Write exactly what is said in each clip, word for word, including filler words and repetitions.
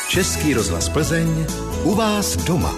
Český rozhlas Plzeň, u vás doma.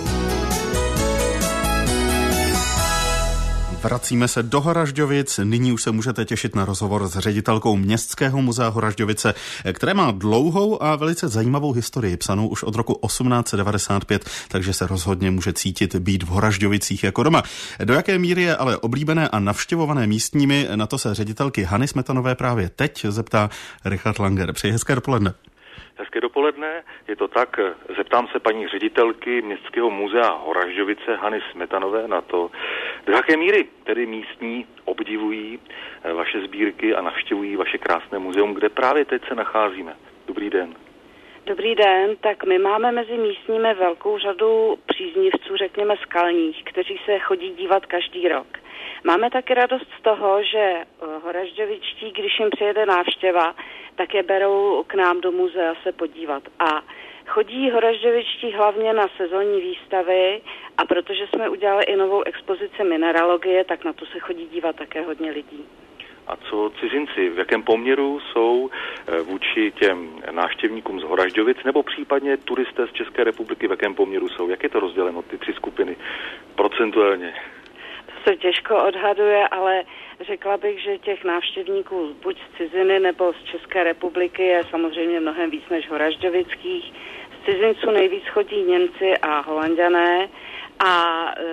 Vracíme se do Horažďovic. Nyní už se můžete těšit na rozhovor s ředitelkou Městského muzea Horažďovice, které má dlouhou a velice zajímavou historii, psanou už od roku osmnáct set devadesát pět, takže se rozhodně může cítit být v Horažďovicích jako doma. Do jaké míry je ale oblíbené a navštěvované místními, na to se ředitelky Hany Smetanové právě teď zeptá Richard Langer. Přeji hezké dopoledne. Hezké dopoledne, je to tak, zeptám se paní ředitelky Městského muzea Horažďovice Hany Smetanové na to, do jaké míry tedy místní obdivují vaše sbírky a navštěvují vaše krásné muzeum, kde právě teď se nacházíme. Dobrý den. Dobrý den, tak my máme mezi místními velkou řadu příznivců, řekněme skalních, kteří se chodí dívat každý rok. Máme taky radost z toho, že horažďovičtí, když jim přijede návštěva, tak je berou k nám do muzea se podívat. A chodí horažďovičtí hlavně na sezónní výstavy a protože jsme udělali i novou expozici mineralogie, tak na to se chodí dívat také hodně lidí. A co cizinci, v jakém poměru jsou vůči těm návštěvníkům z Horažďovic nebo případně turisté z České republiky, v jakém poměru jsou? Jak je to rozděleno, ty tři skupiny procentuálně? To se těžko odhaduje, ale řekla bych, že těch návštěvníků buď z ciziny nebo z České republiky je samozřejmě mnohem víc než horažďovických. Z cizinců nejvíc chodí Němci a Holanďané a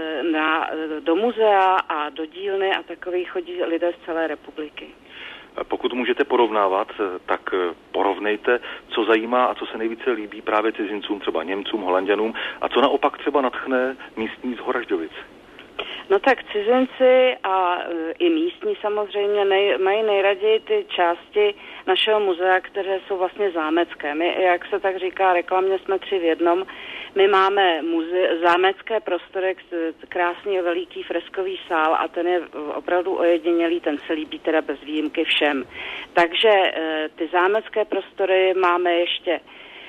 na, do muzea a do dílny a takový chodí lidé z celé republiky. Pokud můžete porovnávat, tak porovnejte, co zajímá a co se nejvíce líbí právě cizincům, třeba Němcům, Holanďanům a co naopak třeba nadchne místní z Horažďovic. No tak cizinci a i místní samozřejmě nej, mají nejraději ty části našeho muzea, které jsou vlastně zámecké. My, jak se tak říká reklamně, jsme tři v jednom. My máme muze- zámecké prostory, krásný veliký freskový sál a ten je opravdu ojedinělý, ten se líbí teda bez výjimky všem. Takže ty zámecké prostory máme ještě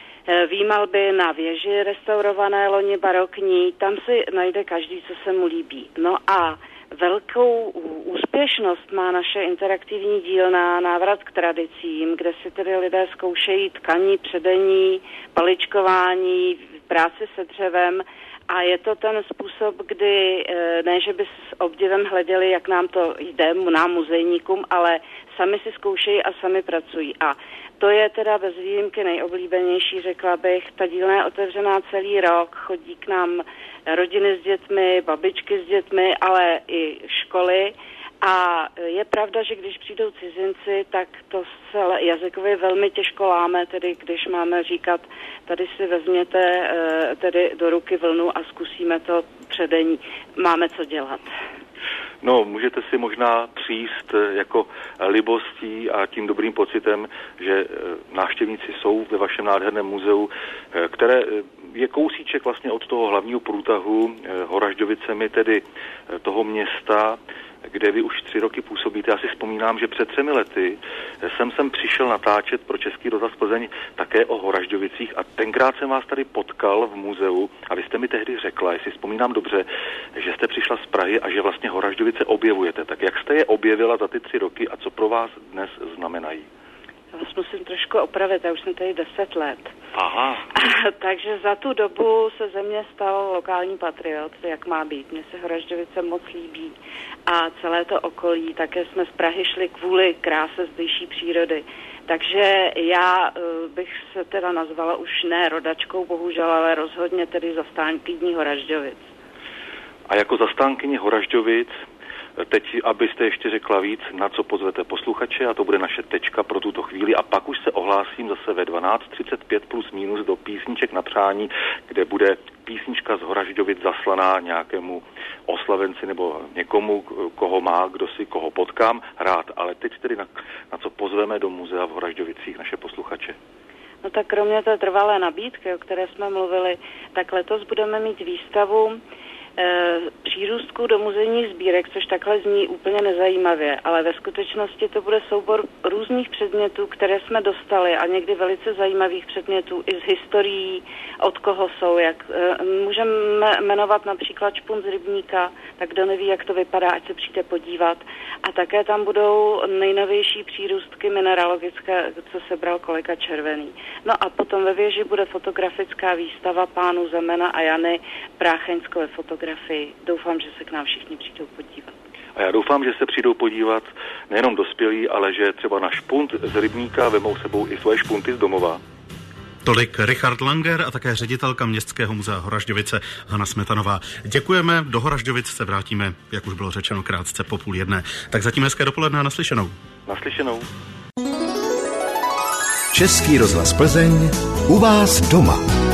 výmalby na věži, restaurované loni barokní, tam si najde každý, co se mu líbí. No a velkou úspěšnost má naše interaktivní dílna Návrat k tradicím, kde si tedy lidé zkoušejí tkaní, předení, paličkování, práci se dřevem a je to ten způsob, kdy ne, že by s obdivem hleděli, jak nám to jde, nám muzejníkům, ale sami si zkoušejí a sami pracují. A to je teda bez výjimky nejoblíbenější, řekla bych. Ta dílna je otevřená celý rok, chodí k nám rodiny s dětmi, babičky s dětmi, ale i školy. A je pravda, že když přijdou cizinci, tak to se jazykově velmi těžko láme, tedy když máme říkat, tady si vezměte tedy do ruky vlnu a zkusíme to předení. Máme co dělat. No, můžete si možná přijít jako libostí a tím dobrým pocitem, že návštěvníci jsou ve vašem nádherném muzeu, které je kousíček vlastně od toho hlavního průtahu Horažďovicemi, tedy toho města, kde vy už tři roky působíte. Já si vzpomínám, že před třemi lety jsem sem přišel natáčet pro Český rozhlas Plzeň také o Horažďovicích a tenkrát jsem vás tady potkal v muzeu a vy jste mi tehdy řekla, jestli vzpomínám dobře, že jste přišla z Prahy a že vlastně Horažďovice objevujete. Tak jak jste je objevila za ty tři roky a co pro vás dnes znamenají? Já vás musím trošku opravit, já už jsem tady deset let. Aha. Takže za tu dobu se ze mě stal lokální patriot, jak má být. Mně se Horažďovice moc líbí a celé to okolí. Také jsme z Prahy šli kvůli kráse zdejší přírody. Takže já uh, bych se teda nazvala už ne rodačkou, bohužel, ale rozhodně tedy zastánkyní Horažďovic. A jako zastánkyně Horažďovic teď, abyste ještě řekla víc, na co pozvete posluchače, a to bude naše tečka pro tuto chvíli, a pak už se ohlásím zase ve dvanáct třicet pět plus minus do písniček na přání, kde bude písnička z Horažďovic zaslaná nějakému oslavenci nebo někomu, koho má, kdo si koho potkám rád. Ale teď tedy na, na co pozveme do muzea v Horažďovicích naše posluchače. No tak kromě té trvalé nabídky, o které jsme mluvili, tak letos budeme mít výstavu přírůstků do muzejních sbírek, což takhle zní úplně nezajímavě, ale ve skutečnosti to bude soubor různých předmětů, které jsme dostali a někdy velice zajímavých předmětů i z historií, od koho jsou. Jak, můžeme jmenovat například špunt z rybníka, tak kdo neví, jak to vypadá, ať se přijde podívat. A také tam budou nejnovější přírůstky mineralogické, co sebral kolega Červený. No a potom ve věži bude fotografická výstava pánů Zemena a Jany Prácheňskové fotografii. Doufám, že se k nám všichni přijdou podívat. A já doufám, že se přijdou podívat nejenom dospělí, ale že třeba na špunt z rybníka vemou sebou i svoje špunty z domova. Tolik Richard Langer a také ředitelka Městského muzea Horažďovice Hana Smetanová. Děkujeme, do Horažďovic se vrátíme, jak už bylo řečeno, krátce po půl jedné. Tak zatím hezké dopoledne a naslyšenou. Naslyšenou. Český rozhlas Plzeň u vás doma.